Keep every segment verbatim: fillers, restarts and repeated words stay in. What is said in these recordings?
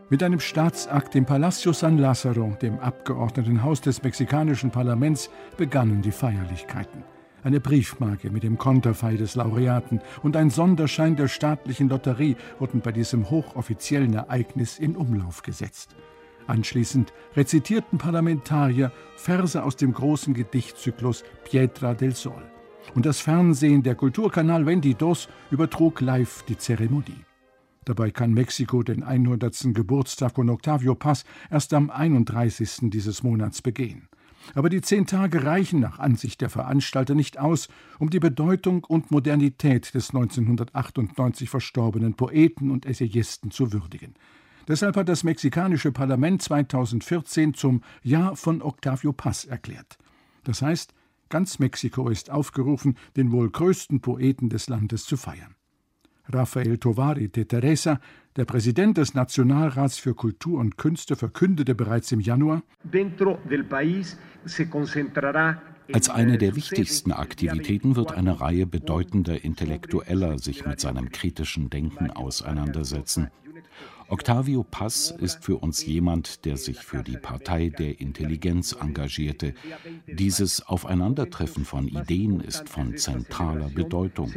Mit einem Staatsakt im Palacio San Lázaro, dem Abgeordnetenhaus des mexikanischen Parlaments, begannen die Feierlichkeiten. Eine Briefmarke mit dem Konterfei des Laureaten und ein Sonderschein der staatlichen Lotterie wurden bei diesem hochoffiziellen Ereignis in Umlauf gesetzt. Anschließend rezitierten Parlamentarier Verse aus dem großen Gedichtzyklus Piedra del Sol. Und das Fernsehen, der Kulturkanal Vendidos, übertrug live die Zeremonie. Dabei kann Mexiko den hundertsten Geburtstag von Octavio Paz erst am einunddreißigsten dieses Monats begehen. Aber die zehn Tage reichen nach Ansicht der Veranstalter nicht aus, um die Bedeutung und Modernität des neunzehnhundertachtundneunzig verstorbenen Poeten und Essayisten zu würdigen. Deshalb hat das mexikanische Parlament zweitausendvierzehn zum Jahr von Octavio Paz erklärt. Das heißt, ganz Mexiko ist aufgerufen, den wohl größten Poeten des Landes zu feiern. Rafael Tovar y Teresa, der Präsident des Nationalrats für Kultur und Künste, verkündete bereits im Januar: Als eine der wichtigsten Aktivitäten wird eine Reihe bedeutender Intellektueller sich mit seinem kritischen Denken auseinandersetzen. Octavio Paz ist für uns jemand, der sich für die Partei der Intelligenz engagierte. Dieses Aufeinandertreffen von Ideen ist von zentraler Bedeutung.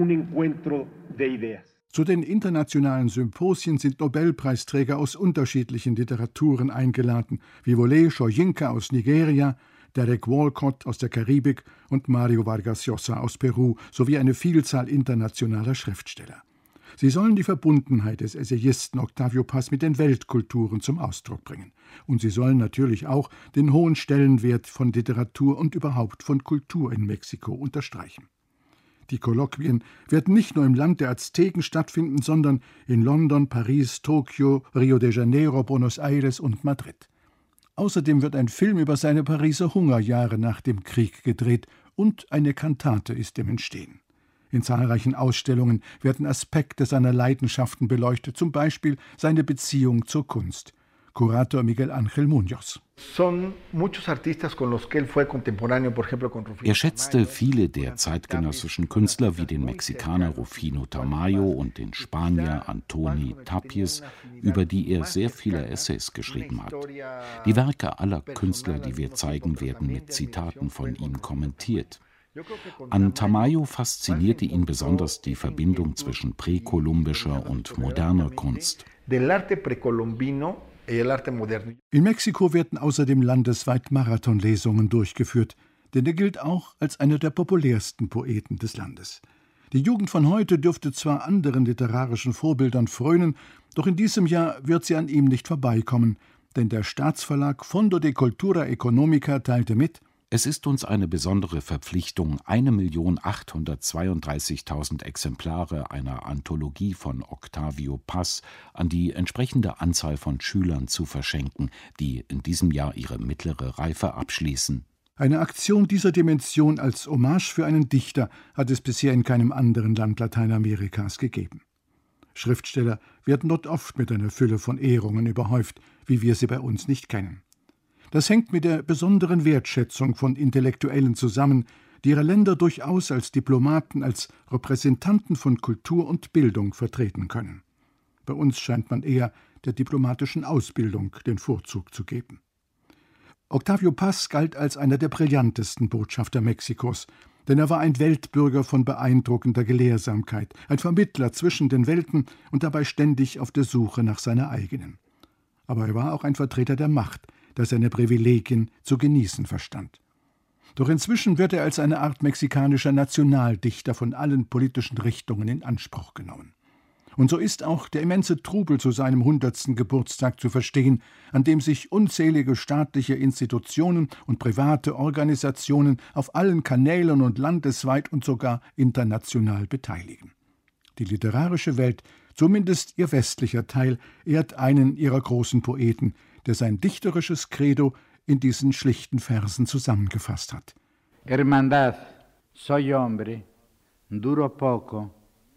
Zu den internationalen Symposien sind Nobelpreisträger aus unterschiedlichen Literaturen eingeladen, wie Wole Soyinka aus Nigeria, Derek Walcott aus der Karibik und Mario Vargas Llosa aus Peru, sowie eine Vielzahl internationaler Schriftsteller. Sie sollen die Verbundenheit des Essayisten Octavio Paz mit den Weltkulturen zum Ausdruck bringen. Und sie sollen natürlich auch den hohen Stellenwert von Literatur und überhaupt von Kultur in Mexiko unterstreichen. Die Kolloquien werden nicht nur im Land der Azteken stattfinden, sondern in London, Paris, Tokio, Rio de Janeiro, Buenos Aires und Madrid. Außerdem wird ein Film über seine Pariser Hungerjahre nach dem Krieg gedreht und eine Kantate ist im Entstehen. In zahlreichen Ausstellungen werden Aspekte seiner Leidenschaften beleuchtet, zum Beispiel seine Beziehung zur Kunst. Kurator Miguel Ángel Muñoz. Er schätzte viele der zeitgenössischen Künstler wie den Mexikaner Rufino Tamayo und den Spanier Antoni Tapies, über die er sehr viele Essays geschrieben hat. Die Werke aller Künstler, die wir zeigen, werden mit Zitaten von ihm kommentiert. An Tamayo faszinierte ihn besonders die Verbindung zwischen präkolumbischer und moderner Kunst. In Mexiko werden außerdem landesweit Marathonlesungen durchgeführt, denn er gilt auch als einer der populärsten Poeten des Landes. Die Jugend von heute dürfte zwar anderen literarischen Vorbildern frönen, doch in diesem Jahr wird sie an ihm nicht vorbeikommen, denn der Staatsverlag Fondo de Cultura Económica teilte mit: Es ist uns eine besondere Verpflichtung, eine Million achthundertzweiunddreißigtausend Exemplare einer Anthologie von Octavio Paz an die entsprechende Anzahl von Schülern zu verschenken, die in diesem Jahr ihre mittlere Reife abschließen. Eine Aktion dieser Dimension als Hommage für einen Dichter hat es bisher in keinem anderen Land Lateinamerikas gegeben. Schriftsteller werden dort oft mit einer Fülle von Ehrungen überhäuft, wie wir sie bei uns nicht kennen. Das hängt mit der besonderen Wertschätzung von Intellektuellen zusammen, die ihre Länder durchaus als Diplomaten, als Repräsentanten von Kultur und Bildung vertreten können. Bei uns scheint man eher der diplomatischen Ausbildung den Vorzug zu geben. Octavio Paz galt als einer der brillantesten Botschafter Mexikos, denn er war ein Weltbürger von beeindruckender Gelehrsamkeit, ein Vermittler zwischen den Welten und dabei ständig auf der Suche nach seiner eigenen. Aber er war auch ein Vertreter der Macht, der seine Privilegien zu genießen verstand. Doch inzwischen wird er als eine Art mexikanischer Nationaldichter von allen politischen Richtungen in Anspruch genommen. Und so ist auch der immense Trubel zu seinem hundertsten Geburtstag zu verstehen, an dem sich unzählige staatliche Institutionen und private Organisationen auf allen Kanälen und landesweit und sogar international beteiligen. Die literarische Welt, zumindest ihr westlicher Teil, ehrt einen ihrer großen Poeten, der sein dichterisches Credo in diesen schlichten Versen zusammengefasst hat. Hermandad, soy hombre, duro poco,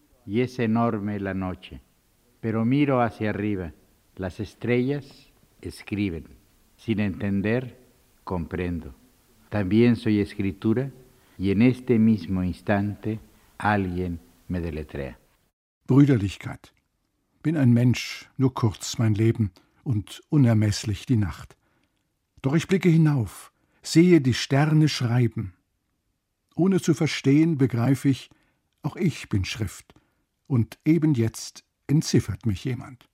y es enorme la noche, pero miro hacia arriba, las estrellas escriben, sin entender, comprendo. También soy escritura, y en este mismo instante alguien me deletrea. Brüderlichkeit. Bin ein Mensch, nur kurz mein Leben und unermeßlich die Nacht. Doch ich blicke hinauf, sehe die Sterne schreiben. Ohne zu verstehen, begreife ich, auch ich bin Schrift, und eben jetzt entziffert mich jemand.